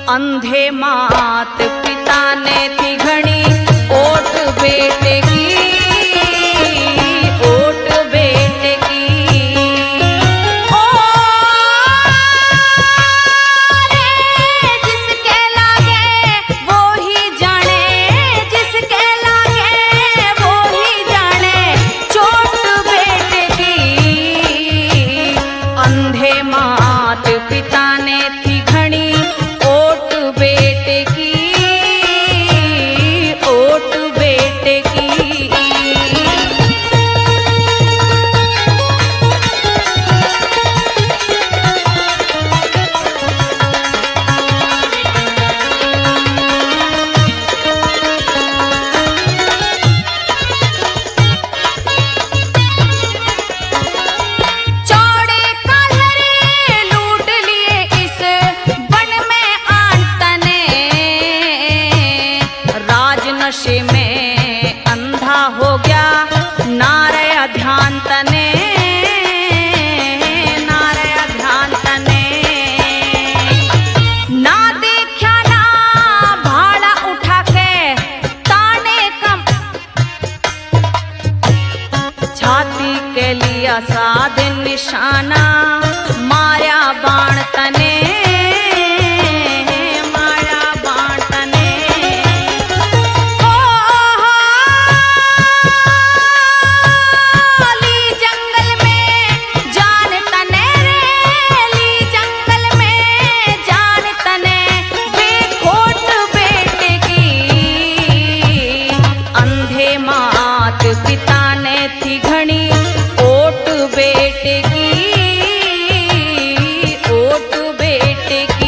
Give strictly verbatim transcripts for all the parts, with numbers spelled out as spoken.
अंधे मात पिता ने थी घनी ओट बेटे की, ओट बेटे की। ओ रे जिसके लागे वो ही जाने, जिसके लागे वो ही जाने चोट बेटे की। अंधे मात पिता ने थी घनी ओट बेटे की, ओट बेटे की। चौड़े कालरे लूट लिए इस वन में आंत ने, राज नशे में अंधा हो गया नारय ध्यान तने, नारय ध्यान तने। ना देखा ना भाड़ा उठा के ताने कम, छाती के लिया साध निशाना माया बाण तने, माया बाण तने। ओ ली जंगल में जान तने रे, ली जंगल में जान तने बेखोट बेटे की। अंधे मात पिता ने थी घनी ओट बेटे की, ओट बेटे की।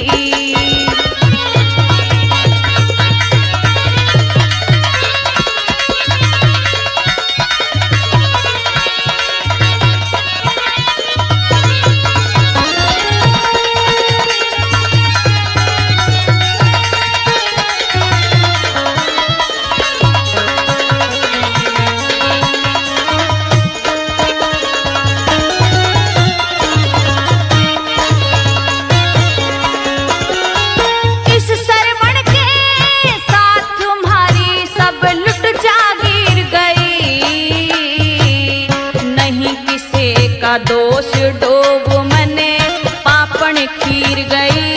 इस सरवण के साथ तुम्हारी सब लुट जागीर गई, नहीं किसी का दोष डोब मने पापण खीर गई,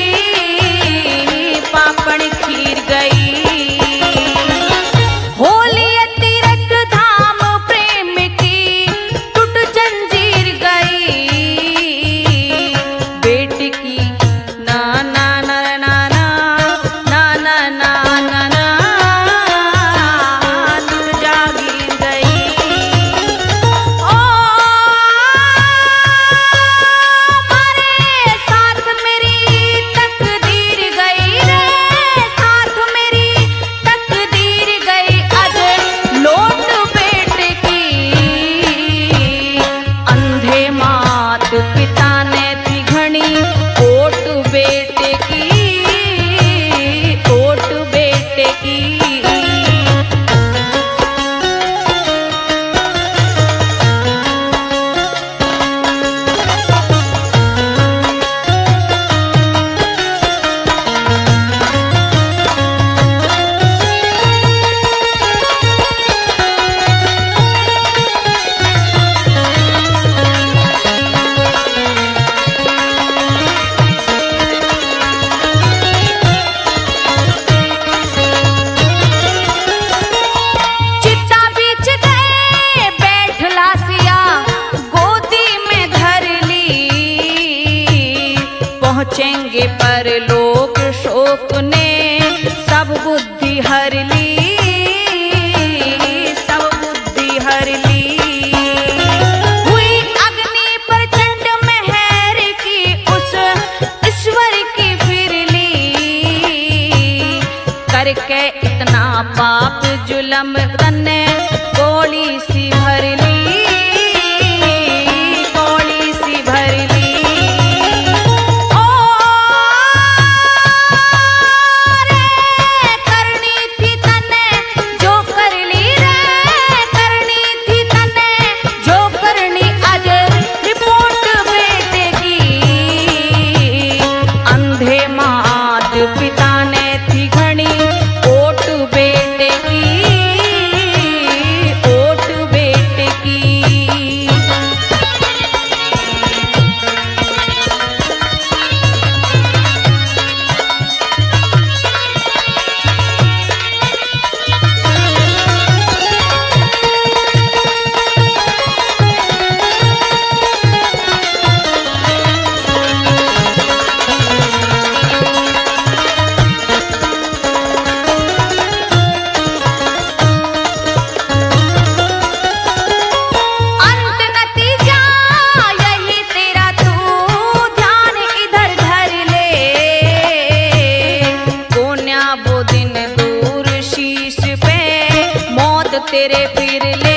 पापण खीर गई। होली तीरथ धाम प्रेम की टूट जंजीर गई, बेटी की ना ना ना ना ना ना ना ना ना ना टूट जागीर गई। ओ मारे साथ मेरी तकदीर गई रे, साथ मेरी तकदीर गई अज लोट बेटे की। अंधे मात पिता ने थी घनी ओट बेटे की, ओट बेटे की। चिता बीच गए बैठ लासिया गोदी में धर ली, पहुंचेंगे पर लोक शोक ने सब बुद्धि हर ली, सब बुद्धि हर ली। हुई अग्नि प्रचंड मेहर की उस ईश्वर की फिर ली, करके इतना पाप जुलम तने गोली सी भर ली, गोली सी भर ली। ओ रे करनी थी तने जो कर ली रे, करनी थी तने जो करनी आज रिपोर्ट बेटे की। अंधे मात तेरे फिर ले